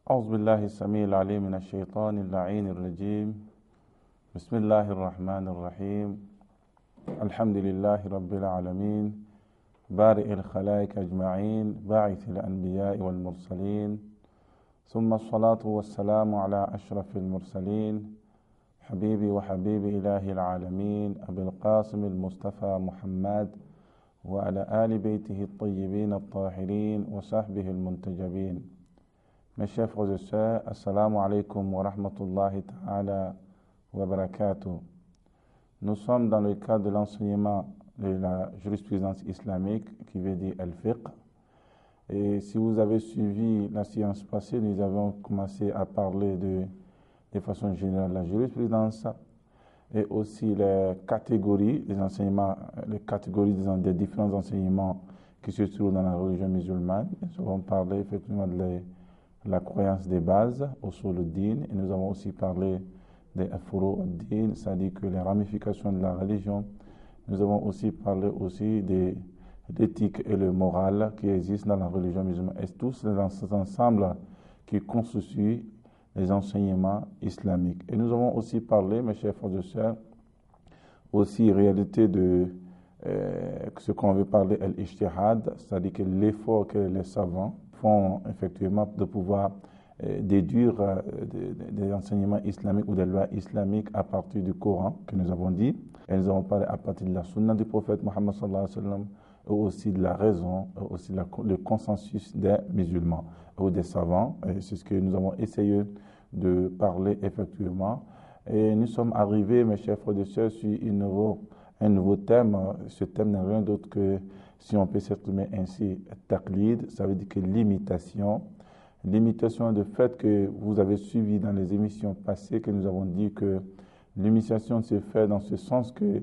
أعوذ بالله السميع العليم من الشيطان اللعين الرجيم. بسم الله الرحمن الرحيم. الحمد لله رب العالمين، بارئ الخلائق أجمعين، باعث الأنبياء والمرسلين، ثم الصلاة والسلام على أشرف المرسلين، حبيبي وحبيب إله العالمين أبي القاسم المصطفى محمد وعلى آل بيته الطيبين الطاهرين وصحبه المنتجبين. Mes chers frères et sœurs, assalamu alaikum wa rahmatullahi ta'ala wa barakatuh. Nous sommes dans le cadre de l'enseignement de la jurisprudence islamique qui veut dire al-fiqh. Et si vous avez suivi la séance passée, nous avons commencé à parler de façon générale de la jurisprudence et aussi les catégories des enseignements, les catégories des différents enseignements qui se trouvent dans la religion musulmane. Nous avons parlé effectivement de la croyance des bases, usul ad-din, et nous avons aussi parlé des furu ad-din, c'est-à-dire que les ramifications de la religion. Nous avons aussi parlé aussi de l'éthique et le moral qui existent dans la religion musulmane. Et tous dans cet ensemble qui constitue les enseignements islamiques. Et nous avons aussi parlé, mes chers frères et sœurs, aussi réalité de ce qu'on veut parler, l'ijtihad, c'est-à-dire que l'effort que les savants font effectivement de pouvoir déduire des enseignements islamiques ou des lois islamiques à partir du Coran que nous avons dit. Et nous avons parlé à partir de la sunna du prophète Mohammed sallallahu alayhi wa sallam, et aussi de la raison, et aussi le consensus des musulmans ou des savants. Et c'est ce que nous avons essayé de parler effectivement. Et nous sommes arrivés, mes chers frères et sœurs, sur un nouveau thème. Ce thème n'est rien d'autre que, si on peut s'exprimer ainsi, taqlid, ça veut dire que l'imitation. L'imitation de fait que vous avez suivi dans les émissions passées, que nous avons dit que l'imitation se fait dans ce sens que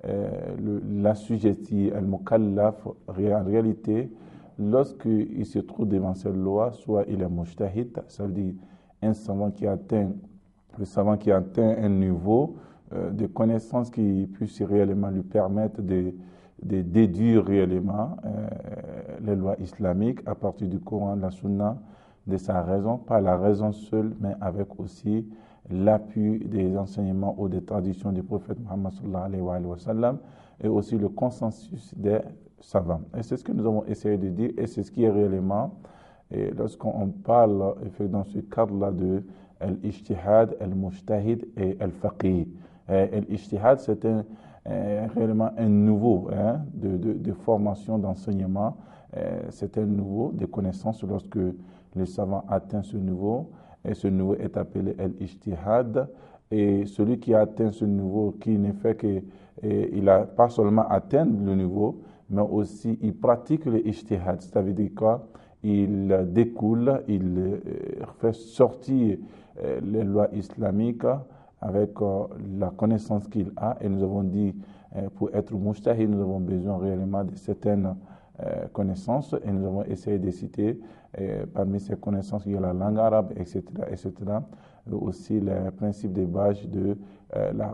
l'assujetti, al-mukallaf, en réalité, lorsqu'il se trouve devant cette loi, soit il est mujtahid, ça veut dire un savant qui atteint, le savant qui atteint un niveau de connaissance qui puisse réellement lui permettre de déduire réellement les lois islamiques à partir du Coran, de la Sunna, de sa raison, pas la raison seule, mais avec aussi l'appui des enseignements ou des traditions du prophète Muhammad sallallahu alayhi wa sallam, et aussi le consensus des savants. Et c'est ce que nous avons essayé de dire, et c'est ce qui est réellement, et lorsqu'on parle dans ce cadre-là de l'ijtihad, al-mujtahid et al-faqih. L'ijtihad, c'est réellement un nouveau de formation, d'enseignement. C'est un nouveau de connaissances lorsque le savant atteint ce niveau. Et ce niveau est appelé l'ijtihad. Et celui qui atteint ce niveau, qui ne fait qu'il n'a pas seulement atteint le niveau, mais aussi il pratique l'ijtihad. Ça veut dire quoi? Il découle, il fait sortir les lois islamiques avec la connaissance qu'il a. Et nous avons dit, pour être mujtahid, nous avons besoin réellement de certaines connaissances. Et nous avons essayé de citer parmi ces connaissances, il y a la langue arabe, etc., etc. Aussi les principes de base de la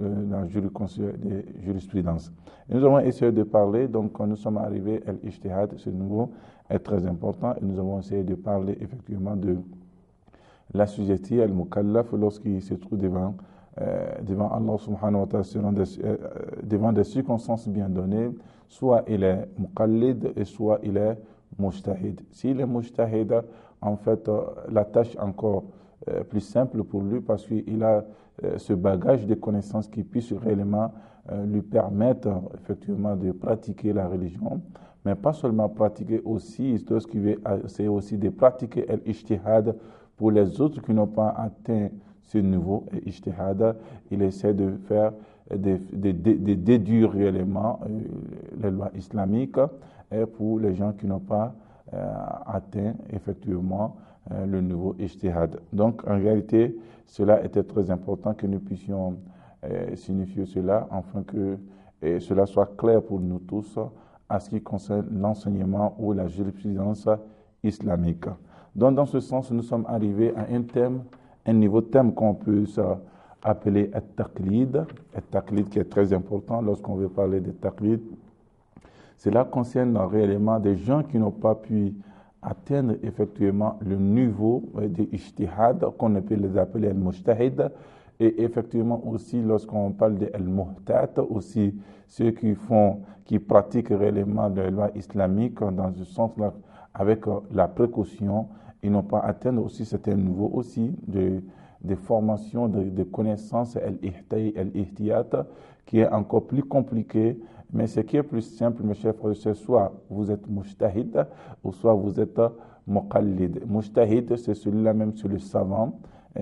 jurisprudence. Et nous avons essayé de parler, donc quand nous sommes arrivés à l'ijtihad, ce niveau est très important. Et nous avons essayé de parler effectivement de l'assujetti, al-mukallaf, lorsqu'il se trouve devant Allah subhanahu wa ta'ala, devant des circonstances bien données, soit il est muqallid et soit il est mujtahid. S'il est mujtahid, en fait, la tâche encore plus simple pour lui parce qu'il a ce bagage de connaissances qui puisse réellement lui permettre effectivement de pratiquer la religion, mais pas seulement pratiquer aussi, c'est aussi de pratiquer l'ijtihad pour les autres qui n'ont pas atteint ce niveau ijtihad. Il essaie de faire, de déduire réellement les lois islamiques, et pour les gens qui n'ont pas atteint effectivement le niveau ijtihad. Donc en réalité, cela était très important que nous puissions signifier cela, afin que cela soit clair pour nous tous à ce qui concerne l'enseignement ou la jurisprudence islamique. Donc dans ce sens, nous sommes arrivés à un niveau de thème qu'on peut appeler al-taqlid. Al-taqlid qui est très important lorsqu'on veut parler de taqlid. Cela concerne réellement des gens qui n'ont pas pu atteindre effectivement le niveau de ijtihad qu'on peut les appeler al-mujtahid. Et effectivement aussi, lorsqu'on parle de al-muhtat, aussi ceux qui pratiquent réellement la loi islamique dans ce sens-là, avec la précaution, ils n'ont pas atteint aussi certains niveaux aussi de formation, de connaissances, al-ihtiyat, qui est encore plus compliqué. Mais ce qui est plus simple, mes chers frères, c'est soit vous êtes mujtahid, ou soit vous êtes muqallid. Mujtahid, c'est celui-là même, c'est le savant,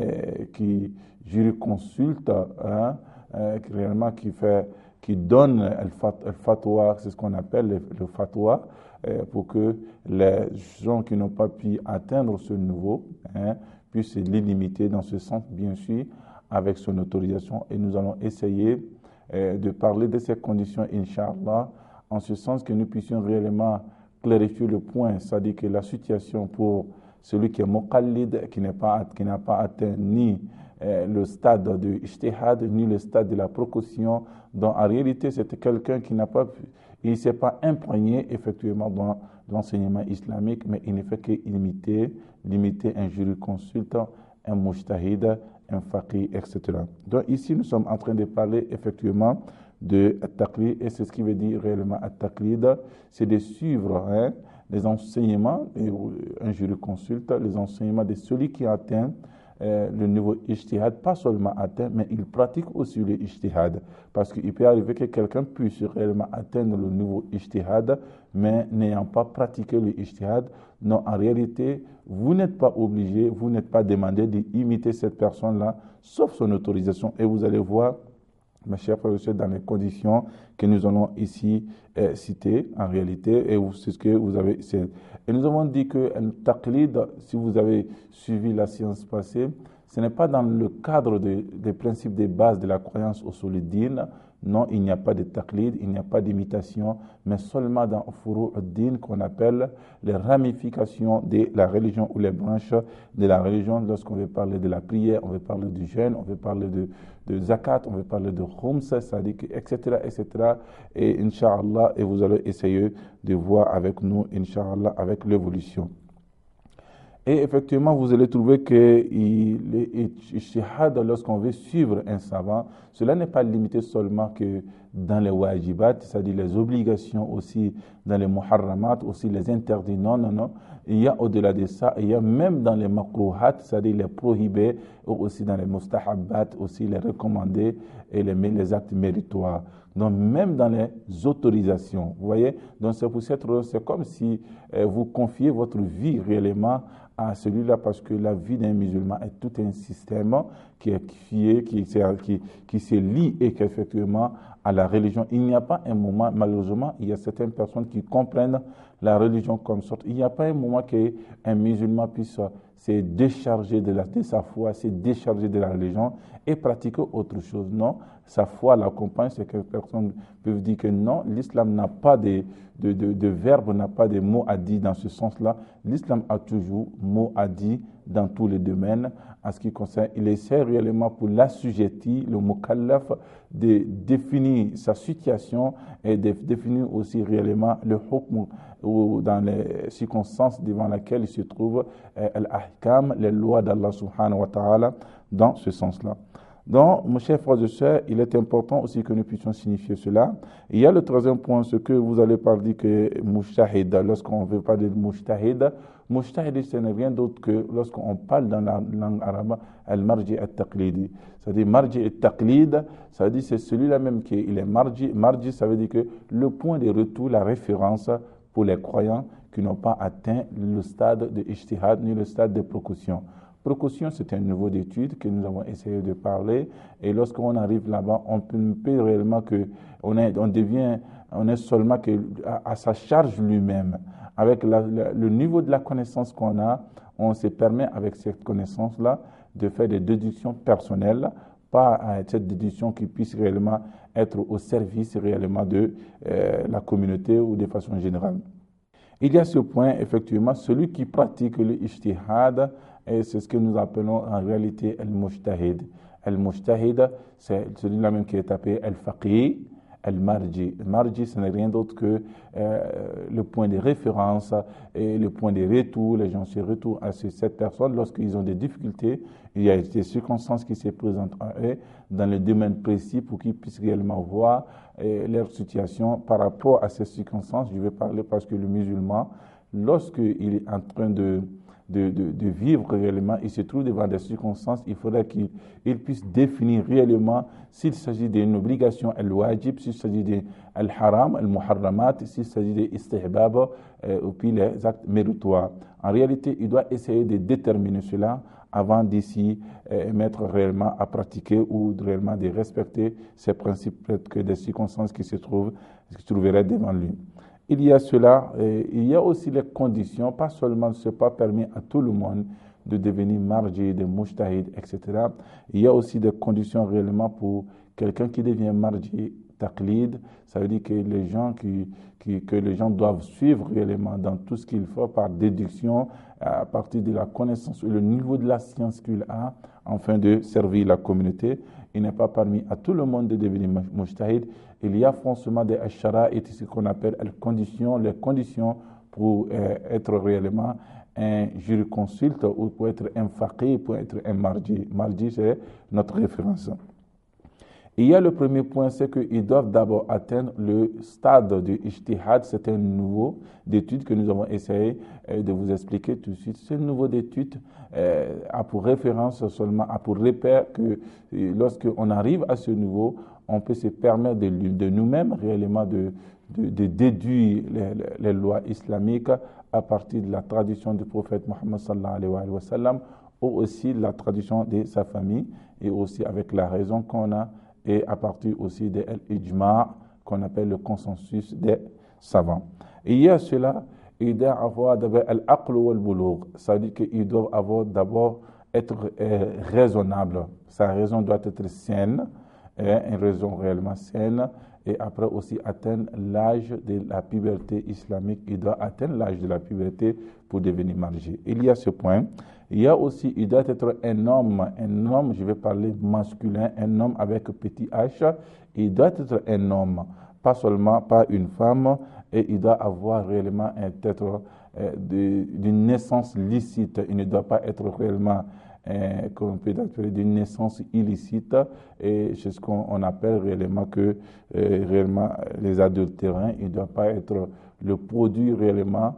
qui jurisconsulte, réellement qui donne le fatwa, c'est ce qu'on appelle le fatwa, pour que les gens qui n'ont pas pu atteindre ce niveau puissent les limiter dans ce sens, bien sûr, avec son autorisation. Et nous allons essayer de parler de ces conditions, Inch'Allah, en ce sens que nous puissions réellement clarifier le point, c'est-à-dire que la situation pour celui qui est muqallid, qui n'a pas atteint ni le stade de ijtihad, ni le stade de la précaution, donc en réalité c'est quelqu'un qui n'a pas, il ne s'est pas imprégné effectivement dans l'enseignement islamique, mais il ne fait que limiter un jurisconsulte, un mujtahid, un faqih, etc. Donc ici nous sommes en train de parler effectivement de at-taqlid, et c'est ce qui veut dire réellement at-taqlid, c'est de suivre les enseignements, et un jurisconsulte, les enseignements de celui qui atteint le niveau ijtihad, pas seulement atteint, mais il pratique aussi le ijtihad. Parce qu'il peut arriver que quelqu'un puisse réellement atteindre le niveau ijtihad, mais n'ayant pas pratiqué le ijtihad. Non, en réalité, vous n'êtes pas obligé, vous n'êtes pas demandé d'imiter cette personne-là, sauf son autorisation. Et vous allez voir, mes chers frères et sœurs, dans les conditions que nous allons ici citer en réalité, et c'est ce que vous avez. Et nous avons dit que le taqlid, si vous avez suivi la science passée, ce n'est pas dans le cadre des principes de base de la croyance au solidine. Non, il n'y a pas de taqlid, il n'y a pas d'imitation, mais seulement dans furu'ud-din, qu'on appelle les ramifications de la religion ou les branches de la religion. Lorsqu'on veut parler de la prière, on veut parler du jeûne, on veut parler de zakat, on veut parler de khums, c'est-à-dire que, etc., etc. Et Inch'Allah, et vous allez essayer de voir avec nous, Inch'Allah, avec l'évolution. Et effectivement, vous allez trouver que l'ijtihad, lorsqu'on veut suivre un savant, cela n'est pas limité seulement que dans les wajibat, c'est-à-dire les obligations aussi, dans les muharramat, aussi les interdits. Non, non, non. Il y a au-delà de ça, il y a même dans les makruhat, c'est-à-dire les prohibés, ou aussi dans les mustahabbat, aussi les recommandés et les actes méritoires. Donc, même dans les autorisations, vous voyez, donc c'est comme si vous confiez votre vie réellement à celui-là, parce que la vie d'un musulman est tout un système qui se lie et qu'effectivement à la religion. Il n'y a pas un moment, malheureusement, il y a certaines personnes qui comprennent la religion comme sorte. Il n'y a pas un moment qu'un musulman puisse se décharger de sa foi, se décharger de la religion et pratiquer autre chose. Non, sa foi l'accompagne. C'est que personne peut dire que non, l'islam n'a pas de verbe, n'a pas de mots à dire dans ce sens-là. L'islam a toujours mot à dire dans tous les domaines. En ce qui concerne, il essaie réellement pour l'assujetti, le mukallaf, de définir sa situation et de définir aussi réellement le hukm, ou dans les circonstances devant lesquelles il se trouve, l'ahkam, les lois d'Allah subhanahu wa ta'ala, dans ce sens-là. Donc, mes chers frères et sœurs, il est important aussi que nous puissions signifier cela. Il y a le troisième point, ce que vous allez parler que mujtahid, lorsqu'on veut parler de mujtahid, ce n'est rien d'autre que lorsqu'on parle dans la langue arabe, al-marji al-taqlidi. C'est-à-dire, marji al-taqlid, ça veut dire c'est celui-là même qui est marji. Marji, ça veut dire que le point de retour, la référence pour les croyants qui n'ont pas atteint le stade de ijtihad ni le stade de précaution. Précaution, c'est un niveau d'étude que nous avons essayé de parler. Et lorsqu'on arrive là-bas, on peut réellement on est seulement à sa charge lui-même. Avec le niveau de la connaissance qu'on a, on se permet avec cette connaissance-là de faire des déductions personnelles, pas cette déduction qui puisse réellement être au service réellement de la communauté ou de façon générale. Il y a ce point, effectivement, celui qui pratique le ijtihad, et c'est ce que nous appelons en réalité al-mujtahid. Al-mujtahid, c'est celui-là même qui est appelé al-faqih. al-marji. Marji, ce n'est rien d'autre que le point de référence et le point de retour. Les gens se retournent à cette personne lorsqu'ils ont des difficultés. Il y a des circonstances qui se présentent à eux dans le domaine précis pour qu'ils puissent réellement voir leur situation par rapport à ces circonstances. Je vais parler parce que le musulman, lorsqu'il est en train de vivre réellement, il se trouve devant des circonstances, il faudrait qu'il puisse définir réellement s'il s'agit d'une obligation al-wajib, s'il s'agit de al-haram, al-muharramat, s'il s'agit de istihbab, ou puis les actes méritoires. En réalité, il doit essayer de déterminer cela avant d'ici mettre réellement à pratiquer ou réellement de respecter ces principes peut-être que des circonstances qui se trouveraient devant lui. Il y a cela, il y a aussi les conditions, pas seulement ce n'est pas permis à tout le monde de devenir marji, de mujtahid, etc. Il y a aussi des conditions réellement pour quelqu'un qui devient marji taqlid, ça veut dire que les gens que les gens doivent suivre réellement dans tout ce qu'il faut par déduction à partir de la connaissance ou le niveau de la science qu'il a afin de servir la communauté. Il n'est pas permis à tout le monde de devenir mujtahid. Il y a forcément des shara'it, ce qu'on appelle les conditions pour être réellement un jurisconsulte ou pour être un faqih, pour être un marji. Marji, c'est notre référence. Il y a le premier point, c'est qu'ils doivent d'abord atteindre le stade du ijtihad. C'est un niveau d'étude que nous avons essayé de vous expliquer tout de suite. Ce niveau d'étude a pour référence seulement, a pour repère que lorsqu'on arrive à ce niveau, on peut se permettre de nous-mêmes réellement de déduire les lois islamiques à partir de la tradition du prophète Mohammed sallallahu alayhi wa sallam ou aussi de la tradition de sa famille et aussi avec la raison qu'on a et à partir aussi de l'ijma' qu'on appelle le consensus des savants. Et il y a cela, il doit avoir d'abord al-aql wal-bulugh, ça veut dire qu'il doit avoir d'abord être raisonnable. Sa raison doit être saine, une raison réellement saine, et après aussi atteindre l'âge de la puberté islamique. Il doit atteindre l'âge de la puberté pour devenir marji. Il y a ce point. Il y a aussi, il doit être un homme, je vais parler masculin, un homme avec petit h. Il doit être un homme, pas seulement pas une femme, et il doit avoir réellement être d'une naissance licite. Il ne doit pas être réellement qu'on peut appeler d'une naissance illicite, et c'est ce qu'on appelle réellement que réellement les adultérins. Il ne doit pas être le produit réellement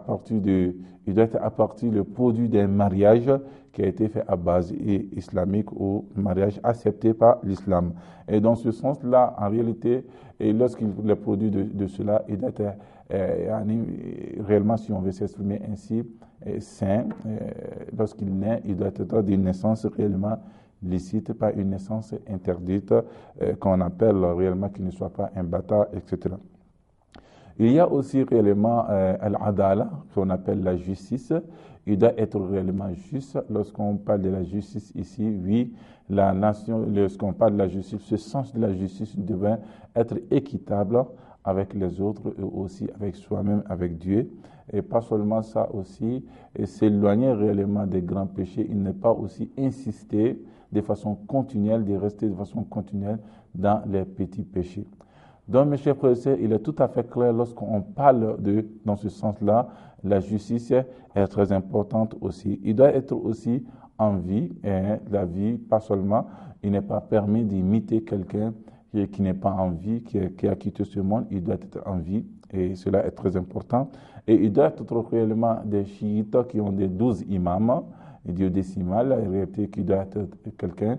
il doit être à partir du produit d'un mariage qui a été fait à base islamique ou mariage accepté par l'islam. Et dans ce sens-là, en réalité, lorsqu'il est le produit de cela, il doit être réellement, si on veut s'exprimer ainsi, sain. Lorsqu'il naît, il doit être d'une naissance réellement licite, pas une naissance interdite, qu'on appelle réellement qu'il ne soit pas un bâtard, etc. Il y a aussi réellement al-adala, qu'on appelle la justice. Il doit être réellement juste. Lorsqu'on parle de la justice ici, oui, la nation, lorsqu'on parle de la justice, ce sens de la justice devait être équitable avec les autres et aussi avec soi-même, avec Dieu. Et pas seulement ça aussi, et s'éloigner réellement des grands péchés. Il n'est pas aussi insister de façon continuelle, de rester de façon continuelle dans les petits péchés. Donc, mes chers frères et sœurs, il est tout à fait clair lorsqu'on parle dans ce sens-là, la justice est très importante aussi. Il doit être aussi en vie, et la vie, pas seulement, il n'est pas permis d'imiter quelqu'un qui n'est pas en vie, qui a quitté ce monde, il doit être en vie, et cela est très important. Et il doit être réellement des chiites qui ont des 12 imams, duodécimal, en réalité, qui doit être quelqu'un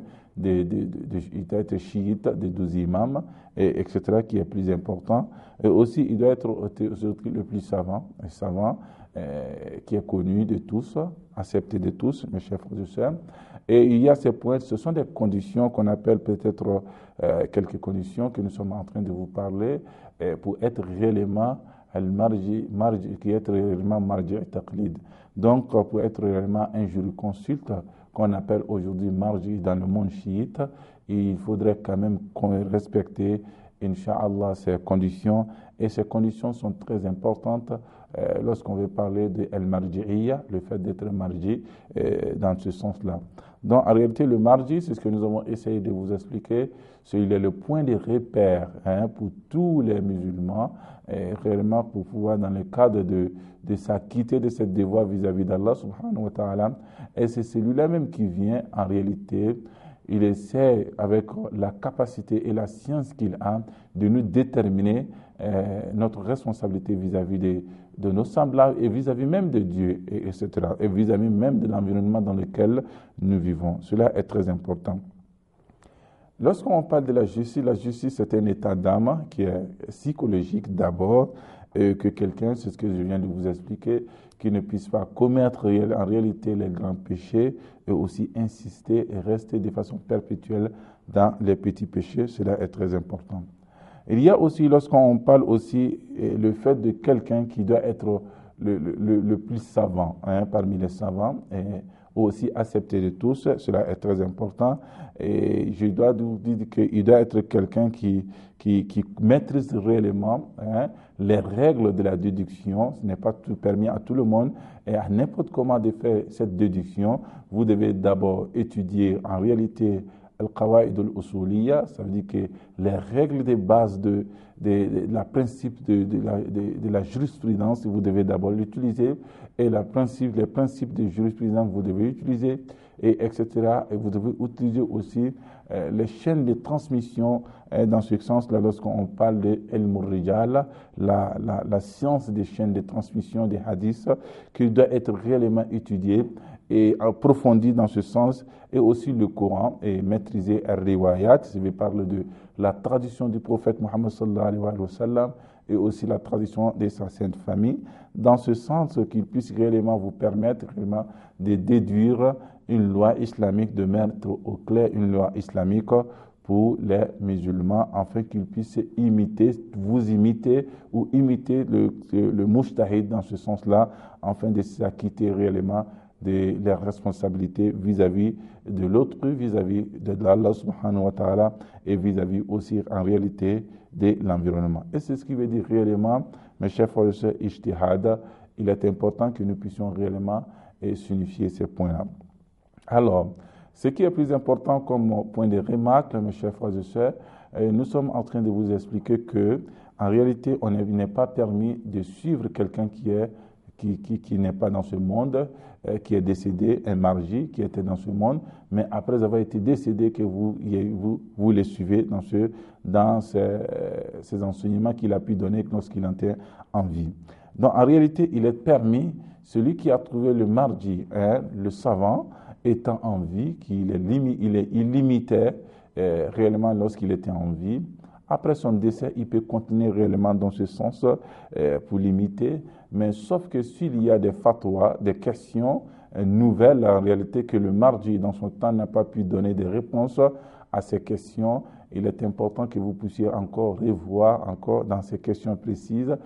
il doit être chiite de 12 imams, etc., qui est plus important. Et aussi, il doit être le plus savant, qui est connu de tous, accepté de tous, mes chers frères et sœurs. Et il y a ces points, ce sont des conditions qu'on appelle peut-être quelques conditions que nous sommes en train de vous parler pour être réellement qui est réellement marji taqlid. Donc, pour être réellement un jurisconsulte, qu'on appelle aujourd'hui marji dans le monde chiite, il faudrait quand même respecter, Inch'Allah, ces conditions. Et ces conditions sont très importantes lorsqu'on veut parler de al-marji'iyya, le fait d'être marji dans ce sens-là. Donc, en réalité, le marji, c'est ce que nous avons essayé de vous expliquer, il est le point de repère pour tous les musulmans, et réellement pour pouvoir, dans le cadre de s'acquitter de cette devoir vis-à-vis d'Allah subhanahu wa ta'ala. Et c'est celui-là même qui vient, en réalité, il essaie, avec la capacité et la science qu'il a, de nous déterminer notre responsabilité vis-à-vis de nos semblables et vis-à-vis même de Dieu, etc. Et vis-à-vis même de l'environnement dans lequel nous vivons. Cela est très important. Lorsqu'on parle de la justice c'est un état d'âme qui est psychologique d'abord, que quelqu'un, c'est ce que je viens de vous expliquer, qui ne puisse pas commettre en réalité les grands péchés et aussi insister et rester de façon perpétuelle dans les petits péchés. Cela est très important. Il y a aussi, lorsqu'on parle aussi, le fait de quelqu'un qui doit être le plus savant parmi les savants, et aussi accepté de tous, cela est très important. Et je dois vous dire qu'il doit être quelqu'un qui maîtrise réellement les règles de la déduction. Ce n'est pas tout permis à tout le monde. Et à n'importe comment de faire cette déduction, vous devez d'abord étudier en réalité al-qawaid al-usuliyya, ça veut dire que les règles de base de la principe de la jurisprudence, vous devez d'abord l'utiliser, et les principes de jurisprudence, vous devez utiliser, et etc. Et vous devez utiliser aussi les chaînes de transmission, dans ce sens-là, lorsqu'on parle de al-murrijal, la science des chaînes de transmission des hadiths, qui doit être réellement étudiée et approfondie dans ce sens, et aussi le Coran, et maîtriser al-riwayat, je vais parler de la tradition du prophète Mohammed sallallahu alayhi wa sallam, et aussi la tradition de sa sainte famille, dans ce sens qu'il puisse réellement vous permettre réellement de déduire une loi islamique, de mettre au clair une loi islamique pour les musulmans, afin qu'ils puissent vous imiter ou imiter le mujtahid dans ce sens-là, afin de s'acquitter réellement de leurs responsabilités vis-à-vis de l'autre, vis-à-vis de Allah subhanahu wa ta'ala, et vis-à-vis aussi en réalité de l'environnement. Et c'est ce qui veut dire réellement, mes chers frères et sœurs, ijtihad, il est important que nous puissions réellement signifier ces points-là. Alors, ce qui est plus important comme point de remarque, mes chers frères et sœurs, nous sommes en train de vous expliquer que, en réalité, il n'est pas permis de suivre quelqu'un qui n'est pas dans ce monde, qui est décédé, un marji qui était dans ce monde, mais après avoir été décédé, que vous les suivez dans ces enseignements qu'il a pu donner lorsqu'il était en vie. Donc en réalité, il est permis, celui qui a trouvé le marji, le savant, étant en vie, il limitait réellement lorsqu'il était en vie. Après son décès, il peut continuer réellement dans ce sens pour limiter, mais sauf que s'il y a des fatwas, des questions nouvelles, en réalité que le marji dans son temps n'a pas pu donner des réponses à ces questions, il est important que vous puissiez encore revoir encore dans ces questions précises,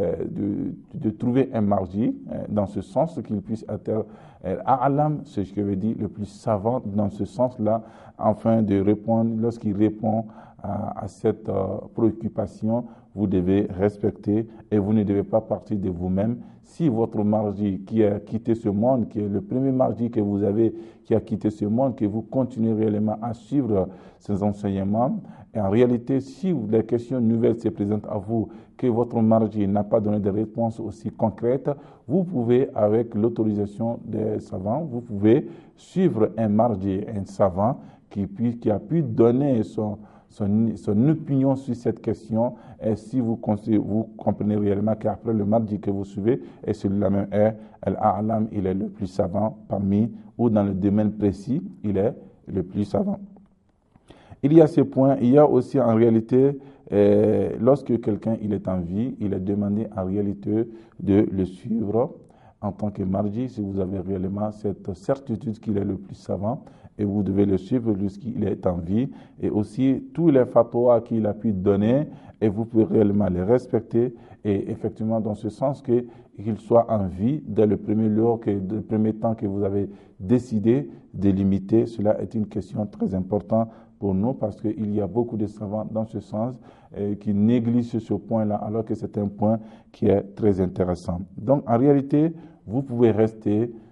de trouver un marji dans ce sens qu'il puisse être a'lam, c'est ce que veut dire le plus savant dans ce sens-là, afin de répondre, lorsqu'il répond à cette préoccupation, vous devez respecter et vous ne devez pas partir de vous-même. Si votre marji qui a quitté ce monde, qui est le premier marji que vous avez, qui a quitté ce monde, que vous continuez réellement à suivre ces enseignements, et en réalité, si les questions nouvelles se présentent à vous, que votre marji n'a pas donné de réponse aussi concrète, vous pouvez, avec l'autorisation des savants, vous pouvez suivre un marji, un savant qui a pu donner son opinion sur cette question, et si vous comprenez réellement qu'après le marji que vous suivez, et celui-là même est Al-A'lam, il est le plus savant parmi, ou dans le domaine précis, il est le plus savant. Il y a ces points, il y a aussi en réalité, lorsque quelqu'un il est en vie, il est demandé en réalité de le suivre en tant que marji, si vous avez réellement cette certitude qu'il est le plus savant, et vous devez le suivre lorsqu'il est en vie, et aussi tous les fatwas qu'il a pu donner, et vous pouvez réellement les respecter, et effectivement dans ce sens qu'il soit en vie dès le premier temps que vous avez décidé de limiter. Cela est une question très importante pour nous, parce qu'il y a beaucoup de savants dans ce sens qui négligent ce point-là, alors que c'est un point qui est très intéressant. Donc en réalité, vous pouvez rester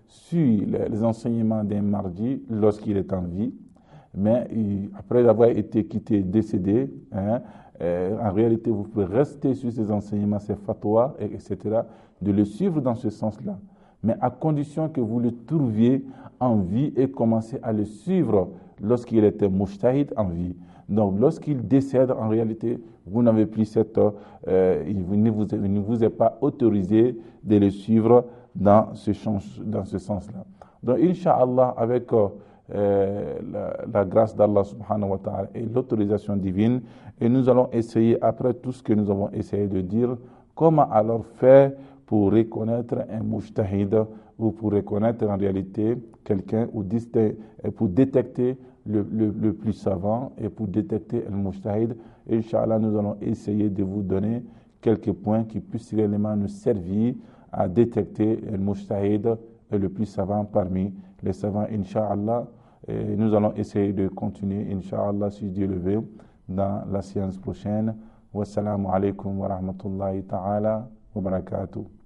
suit les enseignements d'un mardi lorsqu'il est en vie, mais après avoir été quitté, décédé, en réalité, vous pouvez rester sur ces enseignements, ces fatwas, etc., de le suivre dans ce sens-là. Mais à condition que vous le trouviez en vie et commencez à le suivre lorsqu'il était mujtahid en vie. Donc, lorsqu'il décède, en réalité, vous n'avez plus il ne vous est pas autorisé de le suivre dans ce sens-là. Donc, Inch'Allah, avec la grâce d'Allah subhanahu wa ta'ala et l'autorisation divine, et nous allons essayer, après tout ce que nous avons essayé de dire, comment alors faire pour reconnaître un mujtahid ou pour reconnaître en réalité quelqu'un ou pour détecter le plus savant et pour détecter un mujtahid. Inch'Allah, nous allons essayer de vous donner quelques points qui puissent réellement nous servir à détecter un mujtahid et le plus savant parmi les savants, Inch'Allah. Et nous allons essayer de continuer, Inch'Allah, si Dieu le veut, dans la séance prochaine. Wassalamu alaikum wa rahmatullahi ta'ala wa barakatuh.